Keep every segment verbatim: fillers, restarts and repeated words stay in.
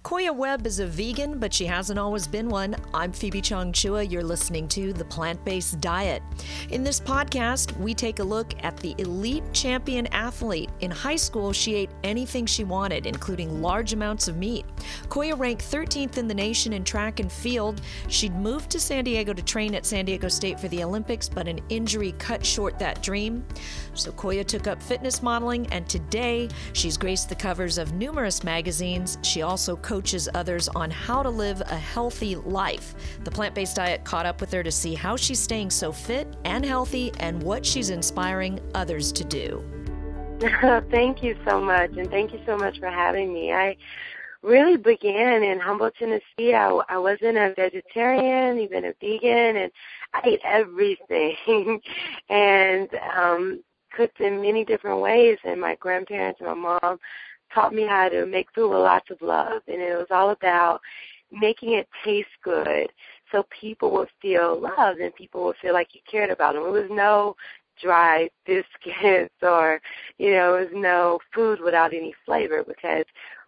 Koya Webb is a vegan, but she hasn't always been one. I'm Phoebe Chong Chua. You're listening to The Plant-Based Diet. In this podcast, we take a look at the elite champion athlete. In high school, she ate anything she wanted, including large amounts of meat. Koya ranked thirteenth in the nation in track and field. She'd moved to San Diego to train at San Diego State for the Olympics, but an injury cut short that dream. So Koya took up fitness modeling, and today she's graced the covers of numerous magazines. She also coaches others on how to live a healthy life. The Plant-Based Diet caught up with her to see how she's staying so fit and healthy and what she's inspiring others to do. Thank you so much, and thank you so much for having me. I really began in Humble, Tennessee. I, I wasn't a vegetarian, even a vegan, and I ate everything and um, cooked in many different ways, and my grandparents and my mom taught me how to make food with lots of love, and it was all about making it taste good so people would feel loved and people would feel like you cared about them. It was no dry biscuits or, you know, it was no food without any flavor, because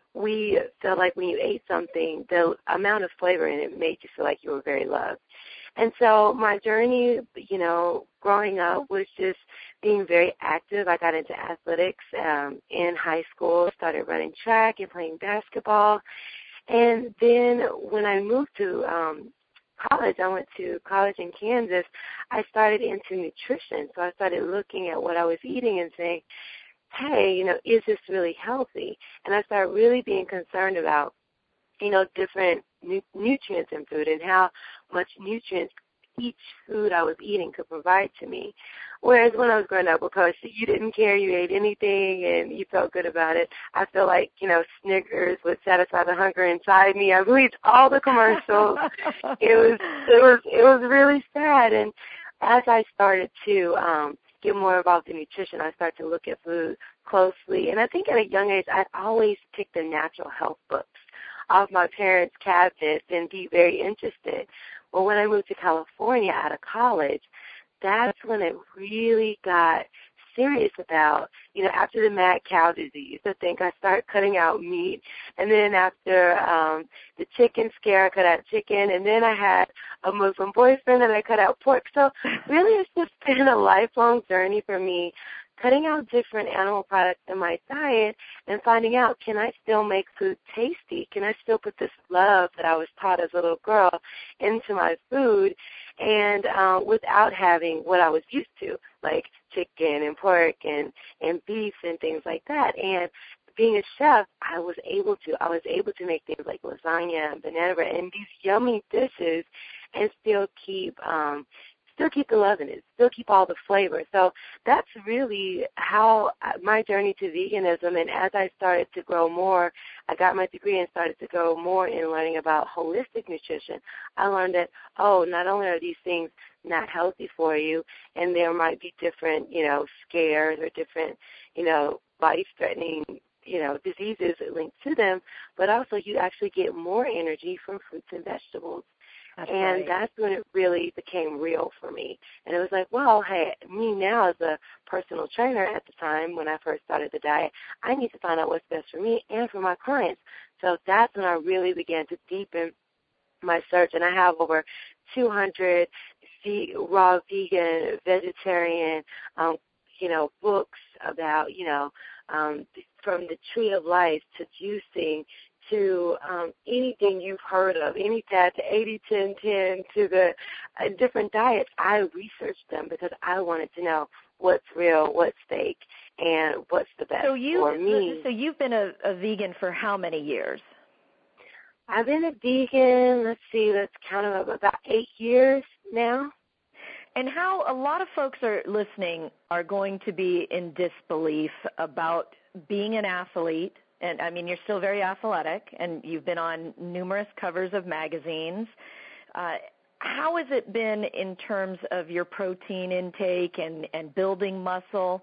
we felt like when you ate something, the amount of flavor in it made you feel like you were very loved. And so my journey, you know, growing up was just being very active. I got into athletics um, in high school, started running track and playing basketball. And then when I moved to um, college, I went to college in Kansas, I started into nutrition. So I started looking at what I was eating and saying, hey, you know, is this really healthy? And I started really being concerned about, you know, different nu- nutrients in food and how much nutrients each food I was eating could provide to me. Whereas when I was growing up, because you didn't care, you ate anything and you felt good about it, I feel like, you know, Snickers would satisfy the hunger inside me. I believed all the commercials. it was it was it was really sad. And as I started to um get more involved in nutrition, I started to look at food closely. And I think at a young age, I always picked the natural health books off my parents' cabinets and be very interested. Well, when I moved to California out of college, that's when it really got serious about, you know, after the mad cow disease, I think I started cutting out meat. And then after um, the chicken scare, I cut out chicken. And then I had a Muslim boyfriend and I cut out pork. So really it's just been a lifelong journey for me, cutting out different animal products in my diet and finding out, can I still make food tasty? Can I still put this love that I was taught as a little girl into my food, and uh, without having what I was used to, like chicken and pork and, and beef and things like that. And being a chef, I was able to. I was able to make things like lasagna and banana bread and these yummy dishes and still keep um, still keep the love in it, still keep all the flavor. So that's really how my journey to veganism, and as I started to grow more, I got my degree and started to go more in learning about holistic nutrition. I learned that, oh, not only are these things not healthy for you, and there might be different, you know, scares or different, you know, life-threatening, you know, diseases linked to them, but also you actually get more energy from fruits and vegetables. That's and right. That's when it really became real for me. And it was like, well, hey, me now as a personal trainer at the time when I first started the diet, I need to find out what's best for me and for my clients. So that's when I really began to deepen my search. And I have over two hundred ve- raw vegan, vegetarian, um, you know, books about, you know, um, from the tree of life to juicing, to um, anything you've heard of, any that to eighty ten ten to the uh, different diets. I researched them because I wanted to know what's real, what's fake, and what's the best so you, for me. So you've been a, a vegan for how many years? I've been a vegan, let's see, let's count it up, about eight years now. And how a lot of folks are listening are going to be in disbelief about being an athlete. And, I mean, you're still very athletic, and you've been on numerous covers of magazines. Uh, how has it been in terms of your protein intake and, and building muscle?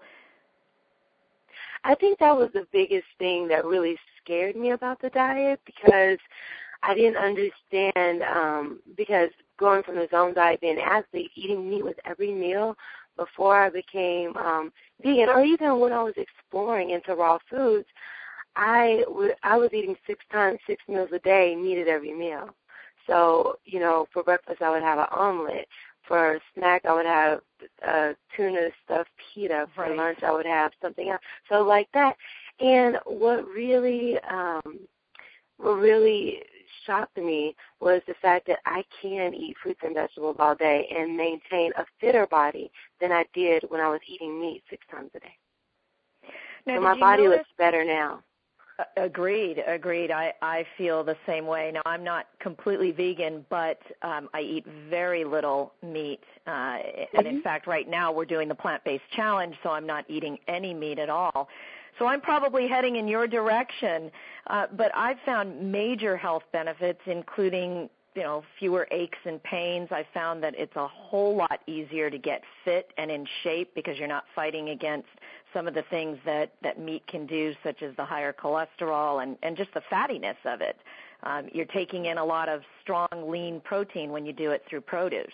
I think that was the biggest thing that really scared me about the diet, because I didn't understand, um, because going from the zone diet, being an athlete, eating meat with every meal before I became um, vegan, or even when I was exploring into raw foods, I, w- I was eating six times, six meals a day, needed every meal. So, you know, for breakfast I would have an omelet. For snack I would have uh, tuna stuffed pita. For right. lunch I would have something else. So like that. And what really, um, what really shocked me was the fact that I can eat fruits and vegetables all day and maintain a fitter body than I did when I was eating meat six times a day. Now, so my body notice- looks better now. Agreed, agreed. I, I feel the same way. Now, I'm not completely vegan, but um, I eat very little meat. Uh, mm-hmm. And in fact, right now we're doing the plant-based challenge, so I'm not eating any meat at all. So I'm probably heading in your direction. Uh, but I've found major health benefits, including, you know, fewer aches and pains. I found that it's a whole lot easier to get fit and in shape because you're not fighting against some of the things that, that meat can do, such as the higher cholesterol and, and just the fattiness of it. Um, you're taking in a lot of strong, lean protein when you do it through produce.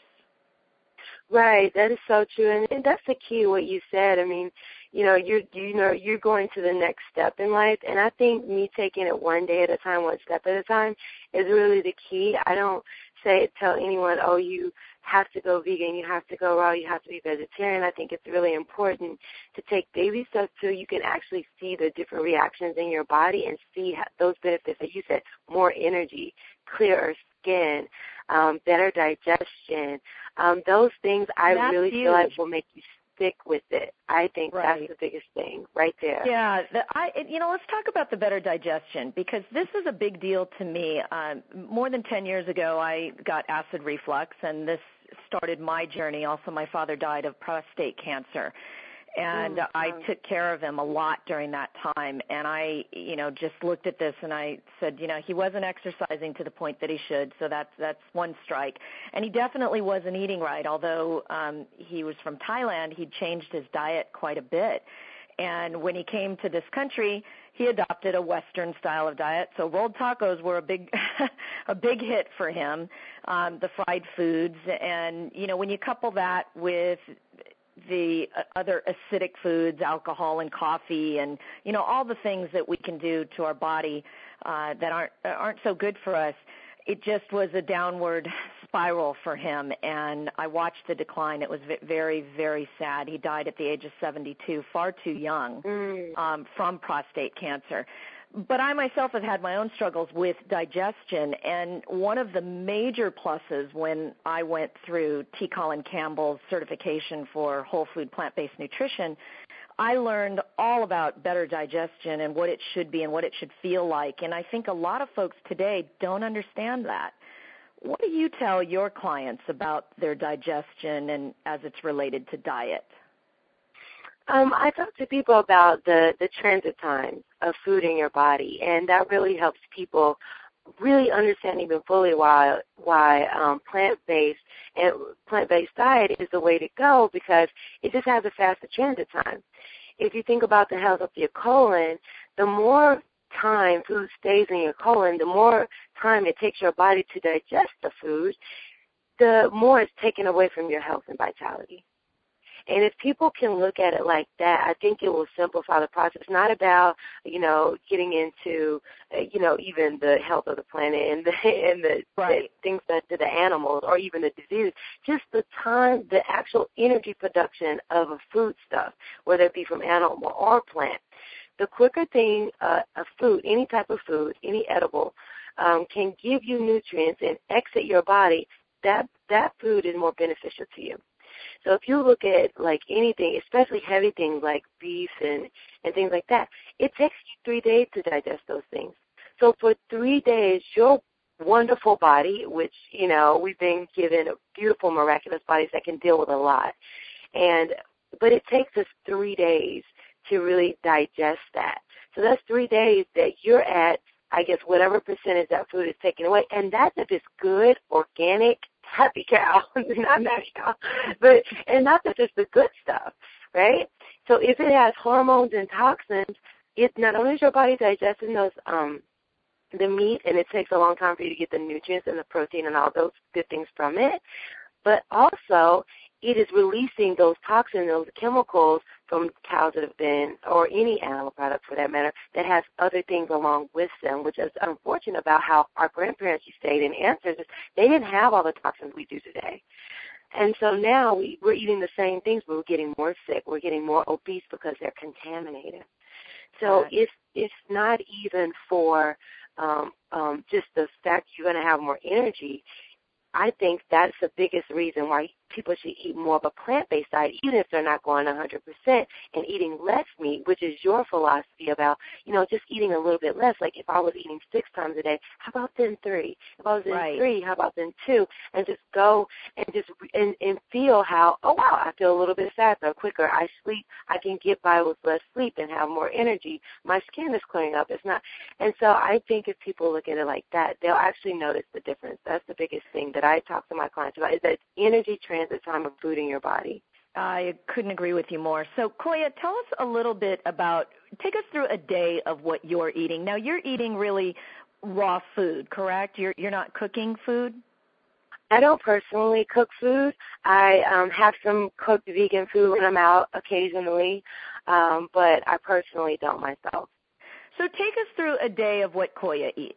Right, that is so true, and, and that's the key. What you said. I mean, you know, you're you know you're going to the next step in life, and I think me taking it one day at a time, one step at a time, is really the key. I don't say tell anyone, oh, you have to go vegan, you have to go raw, you have to be vegetarian. I think it's really important to take baby steps so you can actually see the different reactions in your body and see how, those benefits that you said: more energy, clearer skin, um, better digestion. Um, those things I that's really huge. feel like will make you stick with it. I think right. that's the biggest thing right there. Yeah, the, I, you know, let's talk about the better digestion, because this is a big deal to me. Um, more than ten years ago, I got acid reflux, and this started my journey. Also, my father died of prostate cancer. And oh, I wow. took care of him a lot during that time. And I, you know, just looked at this and I said, you know, he wasn't exercising to the point that he should, so that's that's one strike. And he definitely wasn't eating right, although um, he was from Thailand. He'd changed his diet quite a bit. And when he came to this country, he adopted a Western style of diet. So rolled tacos were a big, a big hit for him. Um, the fried foods, and you know, when you couple that with the other acidic foods, alcohol and coffee, and you know, all the things that we can do to our body uh, that aren't aren't so good for us, it just was a downward spiral for him, and I watched the decline. It was very, very sad. He died at the age of seventy-two, far too young, mm. um, from prostate cancer. But I myself have had my own struggles with digestion, and one of the major pluses when I went through T. Colin Campbell's certification for whole food plant-based nutrition, I learned all about better digestion and what it should be and what it should feel like. And I think a lot of folks today don't understand that. What do you tell your clients about their digestion and as it's related to diet? Um, I talk to people about the, the transit time of food in your body, and that really helps people really understand even fully why why um, plant-based and plant-based diet is the way to go, because it just has a faster transit time. If you think about the health of your colon, the more time food stays in your colon, the more time it takes your body to digest the food, the more it's taken away from your health and vitality. And if people can look at it like that, I think it will simplify the process. It's not about, you know, getting into, uh, you know, even the health of the planet and the and the, right. the things that to the animals or even the disease. Just the time, the actual energy production of a foodstuff, whether it be from animal or plant. The quicker thing, uh, a food, any type of food, any edible, um, can give you nutrients and exit your body, that that food is more beneficial to you. So if you look at, like, anything, especially heavy things like beef and, and things like that, it takes you three days to digest those things. So for three days, your wonderful body, which, you know, we've been given beautiful, miraculous bodies that can deal with a lot, and but it takes us three days to really digest that. So that's three days that you're at, I guess, whatever percentage that food is taken away, and that's if it's good, organic, happy cow, not happy cow, but and not that just the good stuff, right? So if it has hormones and toxins, it not only is your body digesting those um the meat, and it takes a long time for you to get the nutrients and the protein and all those good things from it, but also it is releasing those toxins, those chemicals from cows that have been, or any animal product for that matter, that has other things along with them, which is unfortunate about how our grandparents used to eat and ancestors. They didn't have all the toxins we do today. And so now we, we're eating the same things, but we're getting more sick. We're getting more obese because they're contaminated. So right. it's, it's not even for um, um, just the fact you're going to have more energy. I think that's the biggest reason why people should eat more of a plant-based diet, even if they're not going one hundred percent, and eating less meat, which is your philosophy about, you know, just eating a little bit less. Like if I was eating six times a day, how about then three? If I was in right. three, how about then two? And just go and just and, and feel how, oh, wow, I feel a little bit faster, quicker. I sleep. I can get by with less sleep and have more energy. My skin is clearing up. It's not. And so I think if people look at it like that, they'll actually notice the difference. That's the biggest thing that I talk to my clients about, is that energy transit time of food in your body. I couldn't agree with you more. So, Koya, tell us a little bit about, take us through a day of what you're eating. Now, you're eating really raw food, correct? You're you're not cooking food? I don't personally cook food. I um, have some cooked vegan food when I'm out occasionally, um, but I personally don't myself. So take us through a day of what Koya eats.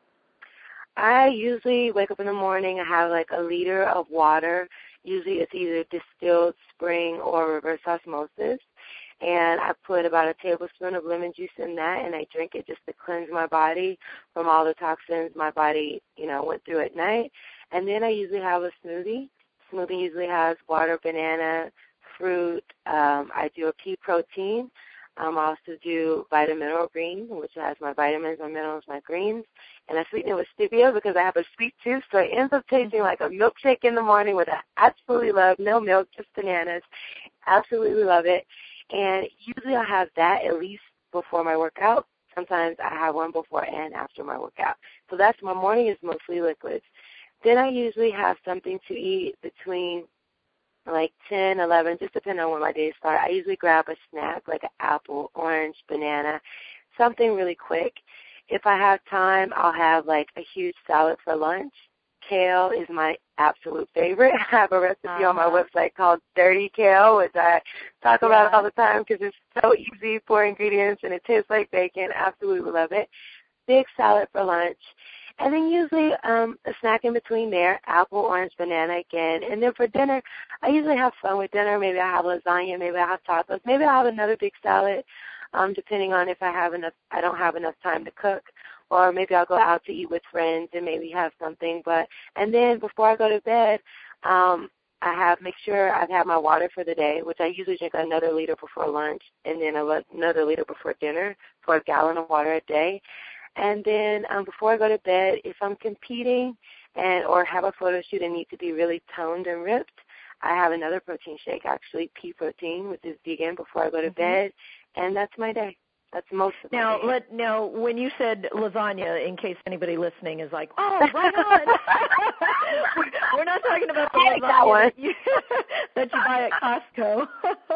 I usually wake up in the morning. I have like a liter of water. Usually it's either distilled spring or reverse osmosis. And I put about a tablespoon of lemon juice in that, and I drink it just to cleanse my body from all the toxins my body, you know, went through at night. And then I usually have a smoothie. Smoothie usually has water, banana, fruit. Um, I do a pea protein. Um, I also do Vitamineral Green, which has my vitamins, my minerals, my greens. And I sweeten it with stevia because I have a sweet tooth, so it ends up tasting like a milkshake in the morning, which I absolutely love. No milk, just bananas. Absolutely love it. And usually I have that at least before my workout. Sometimes I have one before and after my workout. So that's, my morning is mostly liquids. Then I usually have something to eat between like ten, eleven, just depending on when my days start. I usually grab a snack like an apple, orange, banana, something really quick. If I have time, I'll have like a huge salad for lunch. Kale is my absolute favorite. I have a recipe uh-huh. on my website called Dirty Kale, which I talk yeah. about all the time because it's so easy, four ingredients, and it tastes like bacon. Absolutely love it. Big salad for lunch. And then usually um, a snack in between there, apple, orange, banana again. And then for dinner, I usually have fun with dinner. Maybe I have lasagna. Maybe I have tacos. Maybe I'll have another big salad, um, depending on if I have enough. I don't have enough time to cook. Or maybe I'll go out to eat with friends and maybe have something. But and then before I go to bed, um, I have make sure I've had my water for the day, which I usually drink another liter before lunch and then another liter before dinner, for a gallon of water a day. And then um, before I go to bed, if I'm competing and or have a photo shoot and need to be really toned and ripped, I have another protein shake, actually, pea protein, which is vegan, before I go to mm-hmm. bed, and that's my day. That's most of now, my day. Let, now, when you said lasagna, in case anybody listening is like, oh, right on. We're not talking about the lasagna that, one. That, you, that you buy at Costco.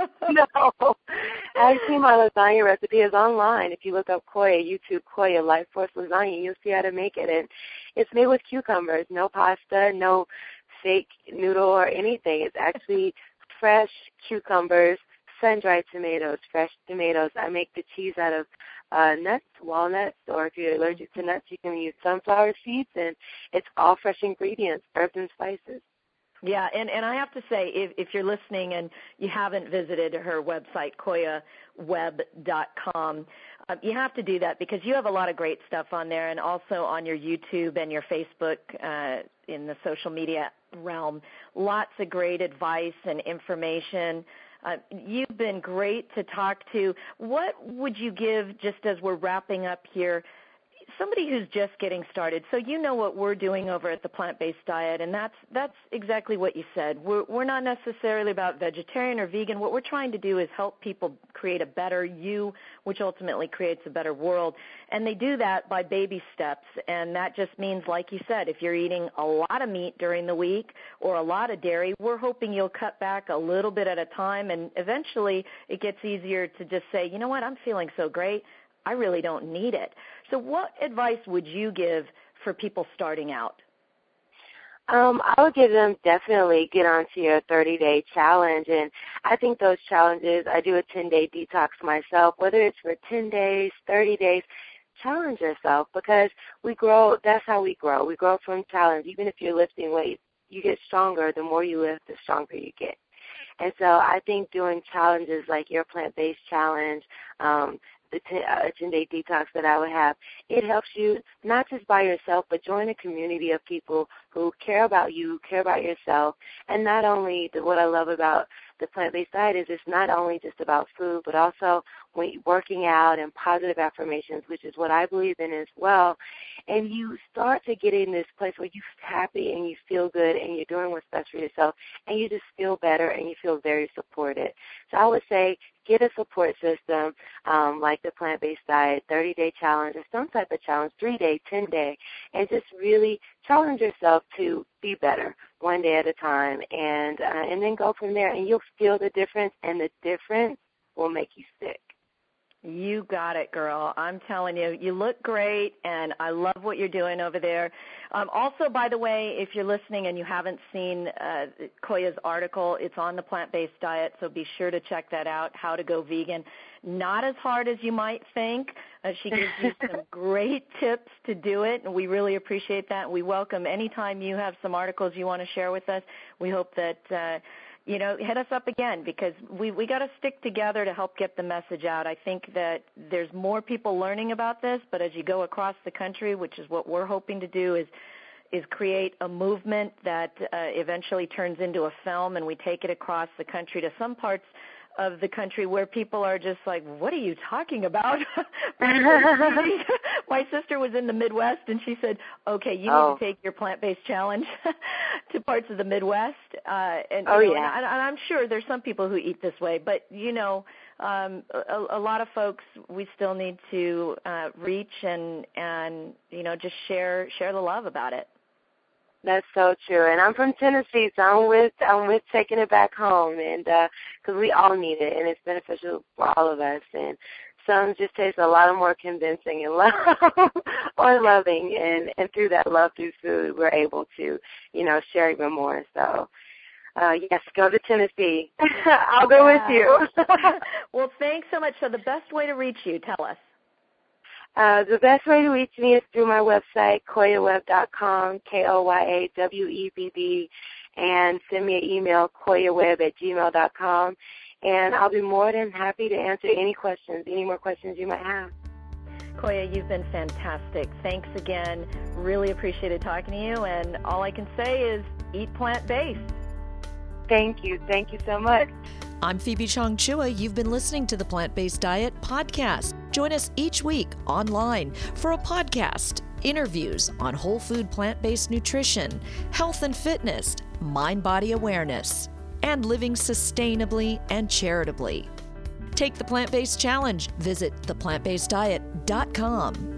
No. Actually, my lasagna recipe is online. If you look up Koya, YouTube Koya, Life Force Lasagna, you'll see how to make it. And it's made with cucumbers, no pasta, no fake noodle or anything. It's actually fresh cucumbers, sun-dried tomatoes, fresh tomatoes. I make the cheese out of uh, nuts, walnuts, or if you're allergic to nuts, you can use sunflower seeds, and it's all fresh ingredients, herbs and spices. Yeah, and, and I have to say, if, if you're listening and you haven't visited her website, koya web dot com, uh, you have to do that because you have a lot of great stuff on there, and also on your YouTube and your Facebook uh, in the social media realm. Lots of great advice and information. Uh, you've been great to talk to. What would you give, just as we're wrapping up here, somebody who's just getting started? So you know what we're doing over at the Plant-Based Diet, and that's that's exactly what you said. We're, we're not necessarily about vegetarian or vegan. What we're trying to do is help people create a better you, which ultimately creates a better world. And they do that by baby steps, and that just means, like you said, if you're eating a lot of meat during the week or a lot of dairy, we're hoping you'll cut back a little bit at a time, and eventually it gets easier to just say, you know what, I'm feeling so great, I really don't need it. So what advice would you give for people starting out? Um, I would give them definitely get onto your thirty-day challenge. And I think those challenges, I do a ten-day detox myself, whether it's for ten days, thirty days, challenge yourself because we grow, that's how we grow. We grow from challenge. Even if you're lifting weights, you get stronger. The more you lift, the stronger you get. And so I think doing challenges like your plant-based challenge, um, the ten-day detox that I would have, it helps you not just by yourself, but join a community of people who care about you, care about yourself. And not only the, what I love about the plant-based diet is it's not only just about food, but also when you're working out and positive affirmations, which is what I believe in as well. And you start to get in this place where you're happy and you feel good and you're doing what's best for yourself and you just feel better and you feel very supported. So I would say get a support system um, like the plant-based diet, thirty-day challenge, or some type of challenge, three-day, ten-day, and just really challenge yourself to be better one day at a time, and uh, and then go from there, and you'll feel the difference, and the difference will make you stick. You got it, girl. I'm telling you, you look great, and I love what you're doing over there. Um, also, by the way, if you're listening and you haven't seen uh, Koya's article, it's on the plant-based diet, so be sure to check that out, How to Go Vegan. Not as hard as you might think. Uh, she gives you some great tips to do it, and we really appreciate that. We welcome any time you have some articles you want to share with us. We hope that uh, you know, hit us up again because we, we got to stick together to help get the message out. I think that there's more people learning about this, but as you go across the country, which is what we're hoping to do, is is create a movement that uh, eventually turns into a film, and we take it across the country to some parts of the country where people are just like, what are you talking about? My sister was in the Midwest, and she said, okay, you oh. need to take your plant-based challenge to parts of the Midwest. Uh, and, oh, you know, yeah. and, and I'm sure there's some people who eat this way, but, you know, um, a, a lot of folks, we still need to uh, reach and, and, you know, just share share the love about it. That's so true, and I'm from Tennessee, so I'm with I'm with taking it back home, and because uh, we all need it, and it's beneficial for all of us. And some just taste a lot more convincing and love or loving, and and through that love through food, we're able to, you know, share even more. So. Uh, yes, go to Tennessee. I'll go yeah. with you. Well, thanks so much. So the best way to reach you, tell us. Uh, the best way to reach me is through my website, koya web dot com, K O Y A W E B B, and send me an email, koyaweb at gmail dot com, and I'll be more than happy to answer any questions, any more questions you might have. Koya, you've been fantastic. Thanks again. Really appreciated talking to you, and all I can say is eat plant-based. Thank you. Thank you so much. I'm Phoebe Chong Chua. You've been listening to the Plant-Based Diet Podcast. Join us each week online for a podcast, interviews on whole food plant-based nutrition, health and fitness, mind-body awareness, and living sustainably and charitably. Take the Plant-Based Challenge. Visit the plant based diet dot com.